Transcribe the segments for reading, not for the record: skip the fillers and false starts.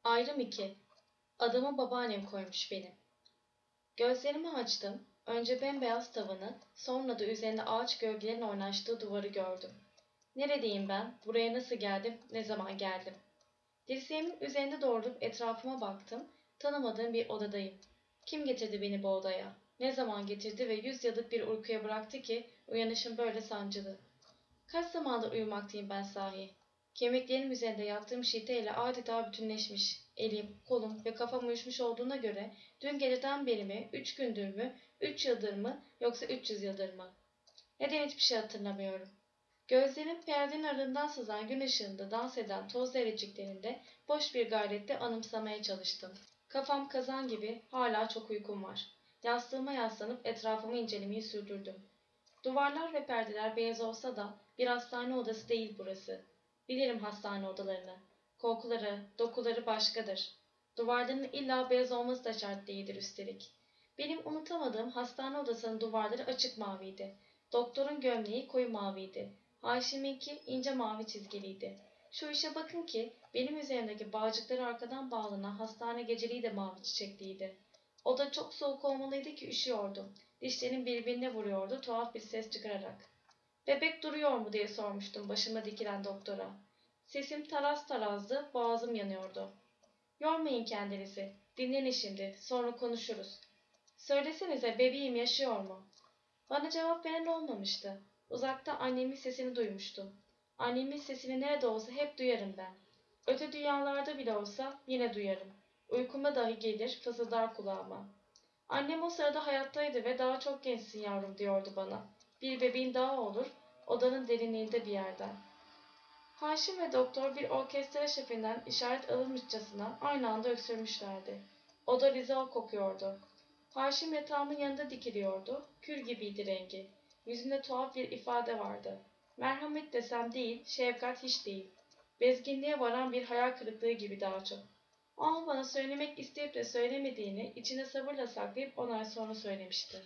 Ayrım 2. Adımı babaannem koymuş benim. Gözlerimi açtım. Önce bembeyaz tavanı, sonra da üzerinde ağaç gölgelerin oynaştığı duvarı gördüm. Neredeyim ben? Buraya nasıl geldim? Ne zaman geldim? Dirseğimin üzerinde doğrulup etrafıma baktım. Tanımadığım bir odadayım. Kim getirdi beni bu odaya? Ne zaman getirdi ve 100 yıllık bir uykuya bıraktı ki uyanışım böyle sancılı? Kaç zamandır uyumaktayım ben sahi? Kemiklerim üzerinde yattığım şiteyle adeta bütünleşmiş. Elim, kolum ve kafam uyuşmuş olduğuna göre dün geceden beri mi, 3 gündür mü, 3 yıldır mı yoksa 300 yıldır mı? Neden hiçbir şey hatırlamıyorum? Gözlerim perdenin ardından sızan gün ışığında dans eden toz zerreciklerinde boş bir gayretle anımsamaya çalıştım. Kafam kazan gibi hala çok uykum var. Yastığıma yaslanıp etrafımı incelemeyi sürdürdüm. Duvarlar ve perdeler beyaz olsa da bir hastane odası değil burası. Bilirim hastane odalarını. Kokuları, dokuları başkadır. Duvarlarının illa beyaz olması da şart değildir üstelik. Benim unutamadığım hastane odasının duvarları açık maviydi. Doktorun gömleği koyu maviydi. Haşim'inki ince mavi çizgiliydi. Şu işe bakın ki benim üzerimdeki bağcıkları arkadan bağlanan hastane geceliği de mavi çiçekliydi. Oda çok soğuk olmalıydı ki üşüyordum. Dişlerim birbirine vuruyordu tuhaf bir ses çıkararak. Bebek duruyor mu diye sormuştum başıma dikilen doktora. Sesim taraz tarazdı, boğazım yanıyordu. Yormayın kendinizi, dinlenin şimdi, sonra konuşuruz. Söylesenize bebeğim yaşıyor mu? Bana cevap veren olmamıştı. Uzakta annemin sesini duymuştum. Annemin sesini nerede olsa hep duyarım ben. Öte dünyalarda bile olsa yine duyarım. Uykuma dahi gelir, fısıldar kulağıma. Annem o sırada hayattaydı ve daha çok gençsin yavrum diyordu bana. Bir bebeğin daha olur, odanın derinliğinde bir yerden. Haşim ve doktor bir orkestra şefinden işaret alınmışçasına aynı anda öksürmüşlerdi. Oda rizal kokuyordu. Haşim yatağımın yanında dikiliyordu. Kür gibiydi rengi. Yüzünde tuhaf bir ifade vardı. Merhamet desem değil, şefkat hiç değil. Bezginliğe varan bir hayal kırıklığı gibi daha çok. Ama bana söylemek isteyip de söylemediğini içine sabırla saklayıp 10 ay sonra söylemişti.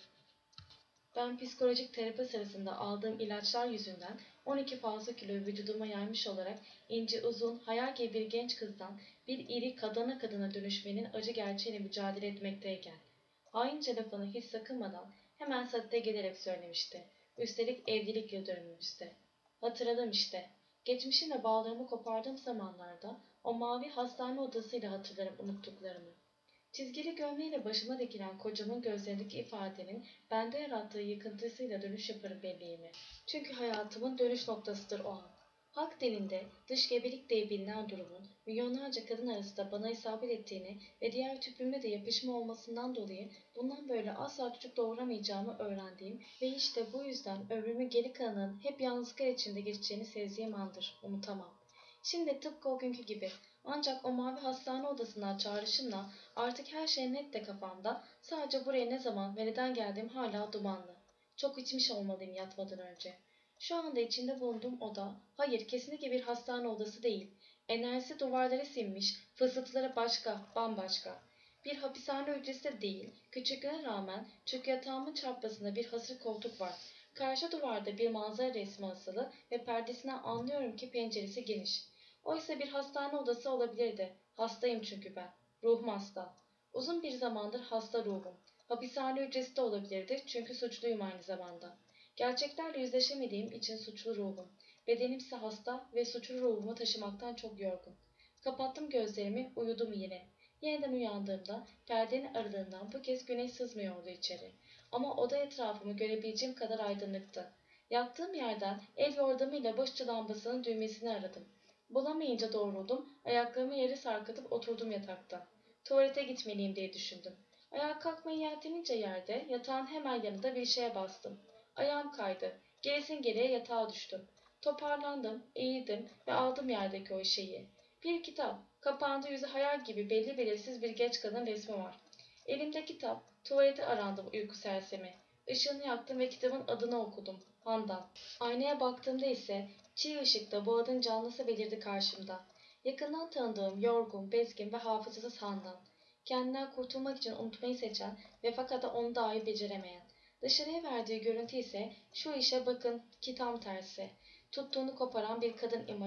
Ben psikolojik terapi sırasında aldığım ilaçlar yüzünden 12 fazla kilo vücuduma yaymış olarak ince uzun, hayal gibi bir genç kızdan bir iri kadına dönüşmenin acı gerçeğiyle mücadele etmekteyken, haince lafını hiç sakınmadan hemen sadede gelerek söylemişti. Üstelik evlilik yıl dönümümüzde. Hatırladım işte. Geçmişimle bağlarımı kopardığım zamanlarda o mavi hastane odasıyla hatırlarım unuttuklarımı. Çizgili gömleğiyle başıma dikilen kocamın gözlerindeki ifadenin bende yarattığı yıkıntısıyla dönüş yaparım belleğime. Çünkü hayatımın dönüş noktasıdır o an. Halk dilinde dış gebelik diye bilinen durumun milyonlarca kadın arasında bana isabet ettiğini ve diğer tüpümle de yapışma olmasından dolayı bundan böyle asla çocuk doğuramayacağımı öğrendiğim ve işte bu yüzden ömrümün geri kalanının hep yalnızlıklar içinde geçeceğini sezdiğim andır, unutamam. Şimdi tıpkı o günkü gibi ancak o mavi hastane odasından çağrışımla artık her şey net de kafamda. Sadece buraya ne zaman ve neden geldiğim hala dumanlı. Çok içmiş olmalıyım yatmadan önce. Şu anda içinde bulunduğum oda, hayır kesinlikle bir hastane odası değil. Enerjisi duvarlara sinmiş, fısıltıları başka, bambaşka. Bir hapishane hücresi de değil, küçüklüğüne rağmen çünkü yatağımın çarpmasında bir hasır koltuk var. Karşı duvarda bir manzara resmi asılı ve perdesinden anlıyorum ki penceresi geniş. Oysa bir hastane odası olabilirdi. Hastayım çünkü ben. Ruhum hasta. Uzun bir zamandır hasta ruhum. Hapishane hücresi de olabilirdi çünkü suçluyum aynı zamanda. Gerçeklerle yüzleşemediğim için suçlu ruhum. Bedenimse hasta ve suçlu ruhumu taşımaktan çok yorgun. Kapattım gözlerimi, uyudum yine. Yeniden uyandığımda perdenin aralığından bu kez güneş sızmıyordu içeri. Ama oda etrafımı görebileceğim kadar aydınlıktı. Yattığım yerden el yordamıyla başucu lambasının düğmesini aradım. Bulamayınca doğruldum, ayaklarımı yere sarkıtıp oturdum yatakta. Tuvalete gitmeliyim diye düşündüm. Ayağa kalkmayı yeltenince yerde, yatağın hemen yanında bir şeye bastım. Ayağım kaydı. Gerisin geriye yatağa düştüm. Toparlandım, eğildim ve aldım yerdeki o şeyi. Bir kitap. Kapağında yüzü hayal gibi belli belirsiz bir genç kadın resmi var. Elimde kitap. Tuvalete arandım uyku sersemi. Işığını yaktım ve kitabın adını okudum. Handan. Aynaya baktığımda ise çiğ ışıkta bu adın canlısı belirdi karşımda. Yakından tanıdığım, yorgun, bezgin ve hafızasız Handan. Kendinden kurtulmak için unutmayı seçen ve fakat onu dahi beceremeyen. Dışarıya verdiği görüntü ise şu işe bakın ki tam tersi. Tuttuğunu koparan bir kadın imajı.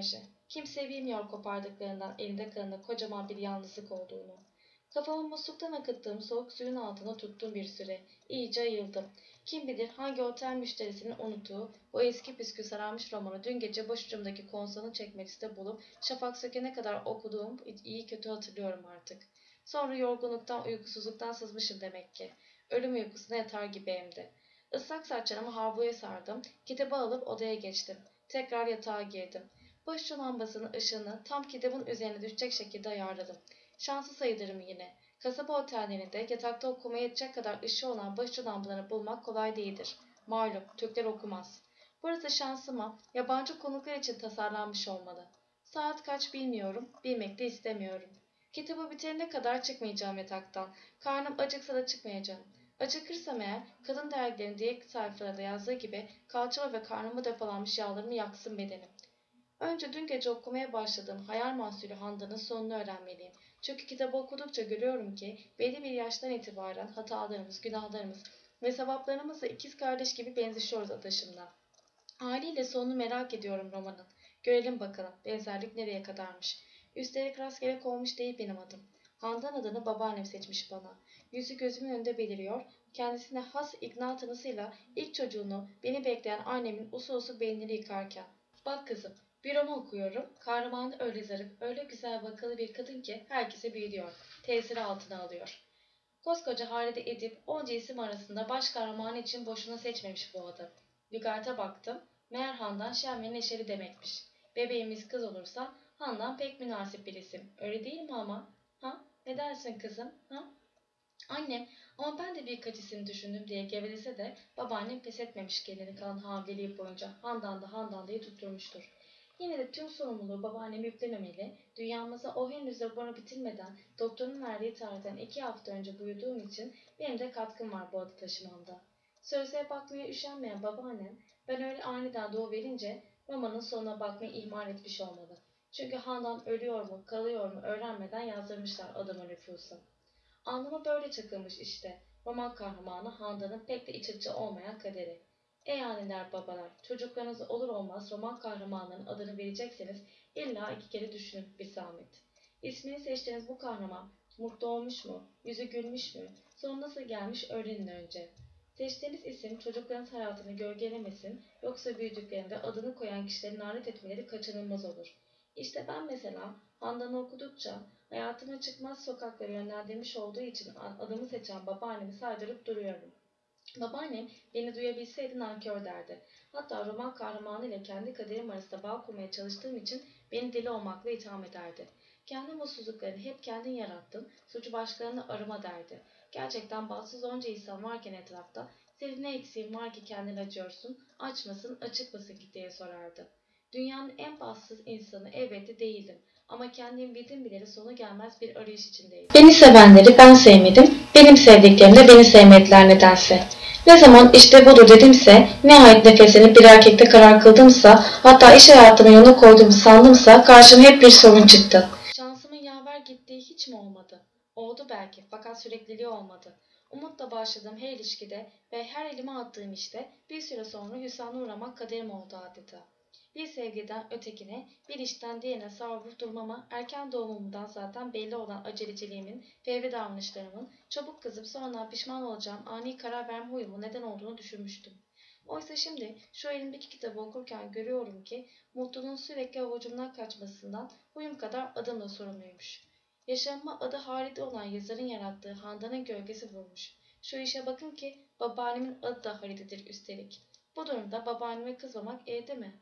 Kimse bilmiyor kopardıklarından elinde kalanı kocaman bir yalnızlık olduğunu. Kafamı musluktan akıttığım soğuk suyun altına tuttum bir süre. İyice ayıldım. Kim bilir hangi otel müşterisinin unuttuğu o eski püskü sararmış romanı dün gece başucumdaki konsolun çekmecesinde bulup şafak sökene kadar okuduğum iyi kötü hatırlıyorum artık. Sonra yorgunluktan, uykusuzluktan sızmışım demek ki. Ölüm uykusuna yatar gibi emdi. Islak saçlarımı havluya sardım, kitabı alıp odaya geçtim. Tekrar yatağa girdim. Başucu lambasının ışığını tam kitabın üzerine düşecek şekilde ayarladım. Şanslı sayılırım yine. Kasaba otellerinde yatakta okumaya yetecek kadar ışığı olan başucu lambalarını bulmak kolay değildir. Malum, Türkler okumaz. Burası şansıma yabancı konuklar için tasarlanmış olmalı. Saat kaç bilmiyorum, bilmek de istemiyorum. Kitabı bitirene kadar çıkmayacağım yataktan. Karnım acıksa da çıkmayacağım. Acıkırsam eğer, kadın dergilerinin diğer sayfalarında yazdığı gibi kalçama ve karnıma depolanmış yağlarımı yaksın bedenim. Önce dün gece okumaya başladığım hayal mahsulü Handan'ın sonunu öğrenmeliyim. Çünkü kitabı okudukça görüyorum ki belli bir yaştan itibaren hatalarımız, günahlarımız ve sevaplarımızla ikiz kardeş gibi benzişiyoruz adaşımla. Haliyle sonunu merak ediyorum romanın. Görelim bakalım benzerlik nereye kadarmış. Üstelik rastgele konmuş değil benim adım. Handan adını babaannem seçmiş bana. Yüzü gözümün önünde beliriyor. Kendisine has ikna tanısıyla ilk çocuğunu beni bekleyen annemin usul usul beynini yıkarken. Bak kızım, bir roman okuyorum. Kahramanı öyle zarif, öyle güzel vakalı bir kadın ki herkese büyülüyor. Tesiri altına alıyor. Koskoca Halide Edip onca isim arasında baş kahramanı için boşuna seçmemiş bu adam. Lügata baktım. Meğer Handan şen ve neşeli demekmiş. Bebeğimiz kız olursa Handan pek münasip bir isim. Öyle değil mi ama? Ha? Ne dersin kızım? Ha? Annem ama ben de birkaç isim düşündüm diye gevelese de babaannem pes etmemiş gelini kalan hamileliği boyunca Handan diye tutturmuştur. Yine de tüm sorumluluğu babaanneme yüklememeli, dünyamıza o henüz raporu bitirmeden doktorun verdiği tarihten 2 hafta önce buyurduğum için benim de katkım var bu adı taşımamda. Sözlüğe bakmaya üşenmeyen babaannem ben öyle aniden doğuverince romanın sonuna bakmayı ihmal etmiş olmalı. Çünkü Handan ölüyor mu kalıyor mu öğrenmeden yazdırmışlar adamın nüfusu. Anlamı böyle çakılmış işte. Roman kahramanı Handan'ın pek de iç açıcı olmayan kaderi. Ey anneler babalar, çocuklarınız olur olmaz roman kahramanlarının adını verecekseniz illa 2 kere düşünün bir zahmet. İsmini seçtiğiniz bu kahraman mutlu olmuş mu, yüzü gülmüş mü, sonu nasıl gelmiş öğrenin önce. Seçtiğiniz isim çocuklarınız hayatını gölgelemesin, yoksa büyüdüklerinde adını koyan kişilerin lanet etmeleri kaçınılmaz olur. İşte ben mesela Handan'ı okudukça hayatıma çıkmaz sokaklara yönlendirmiş olduğu için adımı seçen babaannemi saydırıp duruyorum. Babaannem beni duyabilseydi nankör derdi. Hatta roman kahramanı ile kendi kaderim arasında bağ kurmaya çalıştığım için beni deli olmakla itham ederdi. Kendi mutsuzluklarını hep kendin yarattın, suçu başkalarına arama derdi. Gerçekten bahtsız onca insan varken etrafta, senin ne eksiğin var ki kendin acıyorsun, aç mısın, açık mısın ki diye sorardı. Dünyanın en bahtsız insanı elbette değildim ama kendim bildim bileli sonu gelmez bir arayış içindeydim. Beni sevenleri ben sevmedim, benim sevdiklerim de beni sevmediler nedense. Ne zaman işte budur dedimse, nihayet nefesini bir erkekte karar kıldımsa, hatta iş hayatına yoluna koyduğumu sandımsa karşıma hep bir sorun çıktı. Şansımın yaver gittiği hiç mi olmadı? Oldu belki fakat sürekliliği olmadı. Umutla başladığım her ilişkide ve her elime attığım işte bir süre sonra hüsrana uğramak kaderim oldu adeta. Bir sevgiden ötekine, bir işten diğerine savrulup durmama, erken doğumumdan zaten belli olan aceleciliğimin, fevri davranışlarımın, çabuk kızıp sonradan pişman olacağım ani karar verme huyumun neden olduğunu düşünmüştüm. Oysa şimdi şu elimdeki kitabı okurken görüyorum ki mutluluğun sürekli avucumdan kaçmasından huyum kadar adımla sorumluymuş. Yaşamıma adı Halide olan yazarın yarattığı Handan'ın gölgesi vurmuş. Şu işe bakın ki babaannemin adı da Halide'dir üstelik. Bu durumda babaanneme kızmamak elde mi?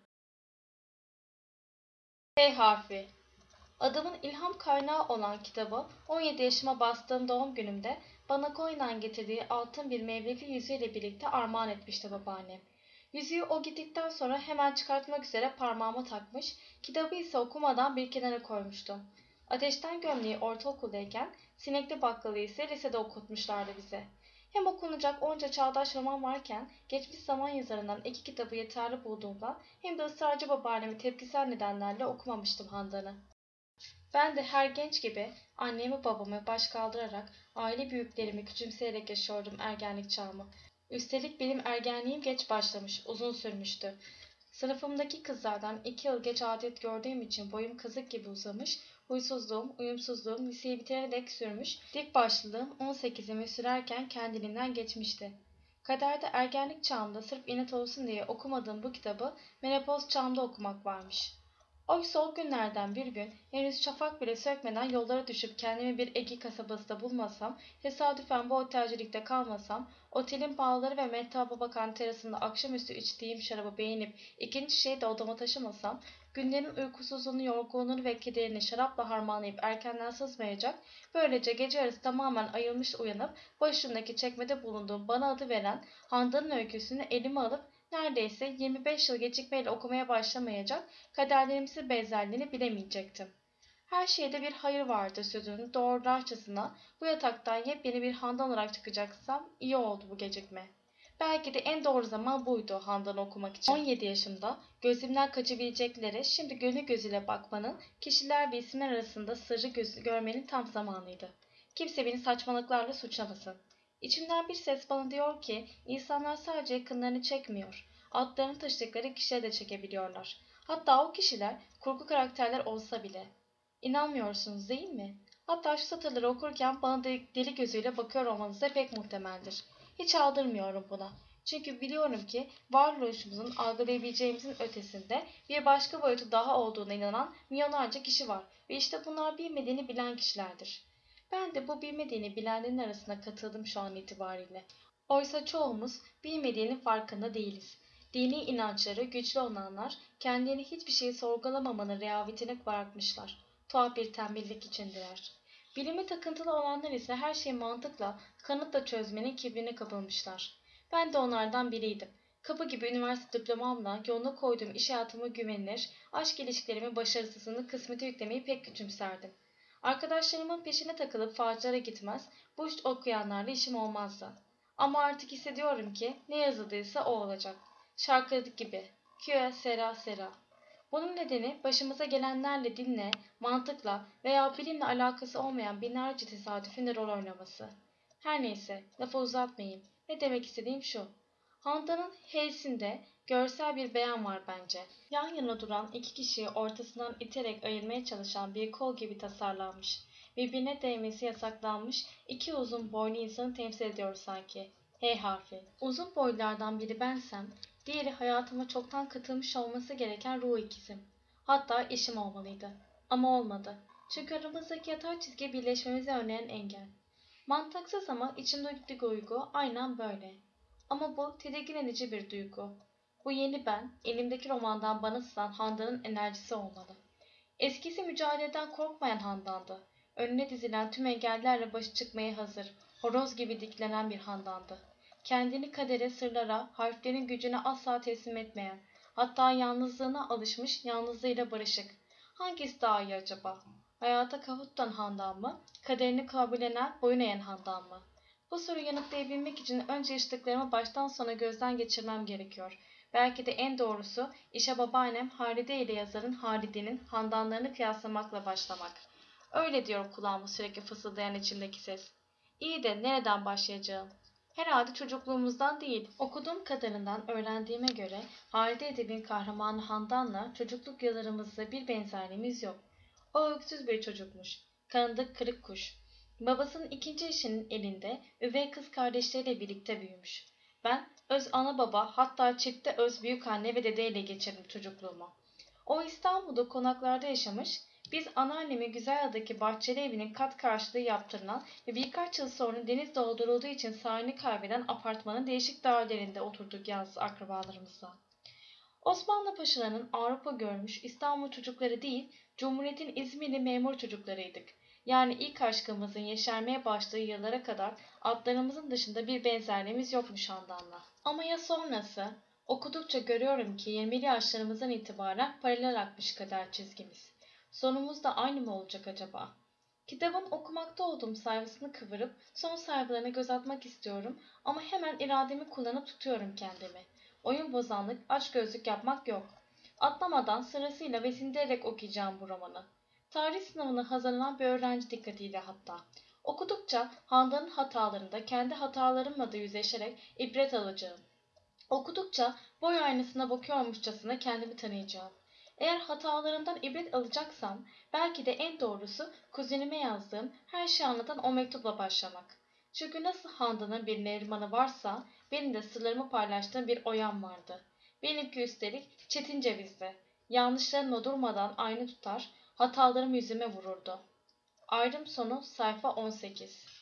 H harfi. Adamın ilham kaynağı olan kitabı 17 yaşıma bastığım doğum günümde bana Konya'dan getirdiği altın bir mevlevi yüzüğüyle birlikte armağan etmişti babaannem. Yüzüğü o gittikten sonra hemen çıkartmak üzere parmağıma takmış, kitabı ise okumadan bir kenara koymuştum. Ateşten Gömleği ortaokuldayken, Sinekli Bakkalı ise lisede okutmuşlardı bize. Hem okunacak onca çağdaş roman varken geçmiş zaman yazarından 2 kitabı yeterli bulduğumdan hem de ısrarcı babaannemi tepkisel nedenlerle okumamıştım Handan'ı. Ben de her genç gibi annemi babamı baş kaldırarak aile büyüklerimi küçümseyerek yaşıyordum ergenlik çağımı. Üstelik benim ergenliğim geç başlamış, uzun sürmüştü. Sınıfımdaki kızlardan 2 yıl geç adet gördüğüm için boyum kazık gibi uzamış, huysuzluğum, uyumsuzluğum liseyi bitirene dek sürmüş, dik başlılığım 18'imi sürerken kendiliğinden geçmişti. Kaderde ergenlik çağımda sırf inat olsun diye okumadığım bu kitabı menopoz çağımda okumak varmış. Oysa o günlerden bir gün henüz şafak bile sökmeden yollara düşüp kendimi bir Ege kasabasında bulmasam, tesadüfen bu otelcilikte kalmasam, otelin pahalıları ve mehtaba bakan terasında akşamüstü içtiğim şarabı beğenip ikinci şişeyi de odama taşımasam, günlerin uykusuzluğunu, yorgunluğunu ve kederini şarapla harmanlayıp erkenden sızmayacak, böylece gece yarısı tamamen ayılmış uyanıp başucundaki çekmede bulunduğum bana adı veren Handan'ın öyküsünü elime alıp neredeyse 25 yıl gecikmeyle okumaya başlamayacak, kaderlerimizin benzerliğini bilemeyecektim. Her şeyde bir hayır vardı sözünün doğrularcasına bu yataktan yepyeni bir Handan olarak çıkacaksam iyi oldu bu gecikme. Belki de en doğru zaman buydu Handan'ı okumak için. 17 yaşımda gözümden kaçabileceklere şimdi gönül gözüyle bakmanın, kişiler ve isimler arasında sırrı görmenin tam zamanıydı. Kimse beni saçmalıklarla suçlamasın. İçimden bir ses bana diyor ki insanlar sadece yakınlarını çekmiyor, altlarını taşıdıkları kişileri de çekebiliyorlar. Hatta o kişiler kurgu karakterler olsa bile. İnanmıyorsunuz değil mi? Hatta şu satırları okurken bana deli gözüyle bakıyor olmanız da pek muhtemeldir. Hiç aldırmıyorum buna. Çünkü biliyorum ki varoluşumuzun algılayabileceğimizin ötesinde bir başka boyutu daha olduğuna inanan milyonlarca kişi var ve işte bunlar bilmediğini bilen kişilerdir. Ben de bu bilmediğini bilenlerin arasına katıldım şu an itibariyle. Oysa çoğumuz bilmediğinin farkında değiliz. Dini inançları güçlü olanlar kendilerini hiçbir şeyi sorgulamamanın rehavetine bırakmışlar. Tuhaf bir tembellik içindeler. Bilime takıntılı olanlar ise her şeyi mantıkla, kanıtla çözmenin kibrine kapılmışlar. Ben de onlardan biriydim. Kapı gibi üniversite diplomamla yoluna koyduğum iş hayatıma güvenilir, aşk ilişkilerimi başarısızlığını kısmete yüklemeyi pek küçümserdim. Arkadaşlarımın peşine takılıp falcılara gitmez, bu iş okuyanlarla işim olmazdı. Ama artık hissediyorum ki ne yazıldıysa o olacak. Şarkıdaki gibi. Que sera sera. Bunun nedeni başımıza gelenlerle dinle, mantıkla veya bilimle alakası olmayan binlerce tesadüfün de rol oynaması. Her neyse, lafı uzatmayayım. Ne demek istediğim şu. Handan'ın H'sinde görsel bir beyan var bence. Yan yana duran iki kişiyi ortasından iterek ayırmaya çalışan bir kol gibi tasarlanmış. Birbirine değmesi yasaklanmış iki uzun boylu insanı temsil ediyor sanki. H harfi. Uzun boylulardan biri bensem, diğeri hayatıma çoktan katılmış olması gereken ruh ikizim. Hatta eşim olmalıydı. Ama olmadı. Çünkü aramızdaki yatay çizgi birleşmemizi önleyen engel. Mantıksız ama içimdeki duygu aynen böyle. Ama bu tedirgin edici bir duygu. Bu yeni ben, elimdeki romandan bana sızan Handan'ın enerjisi olmalı. Eskisi mücadeleden korkmayan Handan'dı. Önüne dizilen tüm engellerle başa çıkmaya hazır, horoz gibi diklenen bir Handan'dı. Kendini kadere, sırlara, harflerin gücüne asla teslim etmeyen, hatta yalnızlığına alışmış, yalnızlığıyla barışık. Hangisi daha iyi acaba? Hayata kafa tutan Handan mı, kaderini kabullenen, boyun eğen Handan mı? Bu soruyu yanıtlayabilmek için önce yaşadıklarımı baştan sona gözden geçirmem gerekiyor. Belki de en doğrusu işe babaannem Halide ile yazarın Halide'nin Handanlarını kıyaslamakla başlamak. Öyle diyor kulağıma sürekli fısıldayan içimdeki ses. İyi de nereden başlayacağım? Herhalde çocukluğumuzdan değil, okuduğum kadarından öğrendiğime göre Halide Edip'in kahramanı Handan'la çocukluk yıllarımızda bir benzerliğimiz yok. O öksüz bir çocukmuş. Kanıdık kırık kuş. Babasının ikinci eşinin elinde üvey kız kardeşleriyle birlikte büyümüş. Ben öz ana baba hatta çifte öz büyük anne ve dedeyle geçirdim çocukluğumu. O İstanbul'da konaklarda yaşamış, biz anneannemi Güzelya'daki bahçeli evinin kat karşılığı yaptırılan ve birkaç yıl sonra deniz doldurulduğu için sahibini kaybeden apartmanın değişik dairelerinde oturduk yalnız akrabalarımızla. Osmanlı paşalarının Avrupa görmüş İstanbul çocukları değil, Cumhuriyet'in İzmirli memur çocuklarıydık. Yani ilk aşkımızın yeşermeye başladığı yıllara kadar adlarımızın dışında bir benzerliğimiz yokmuş Handan'la. Ama ya sonrası? Okudukça görüyorum ki 20'li yaşlarımızdan itibaren paralel akmış kader çizgimiz. Sonumuz da aynı mı olacak acaba? Kitabın okumakta olduğum sayfasını kıvırıp son sayfalarına göz atmak istiyorum ama hemen irademi kullanıp tutuyorum kendimi. Oyun bozanlık, açgözlük yapmak yok. Atlamadan sırasıyla ve sindirerek okuyacağım bu romanı. Tarih sınavına hazırlanan bir öğrenci dikkatiyle hatta. Okudukça Handan'ın hatalarında kendi hatalarımla da yüzleşerek ibret alacağım. Okudukça boy aynasına bakıyormuşçasına kendimi tanıyacağım. Eğer hatalarımdan ibret alacaksam belki de en doğrusu kuzenime yazdığım her şeyi anlatan o mektupla başlamak. Çünkü nasıl Handan'ın bir Neriman'ı varsa benim de sırlarımı paylaştığım bir Oya'm vardı. Benimki üstelik çetin cevizdi. Yanlışlarımla durmadan aynı tutar, hatalarımı yüzüme vururdu. Ayrım sonu sayfa 18.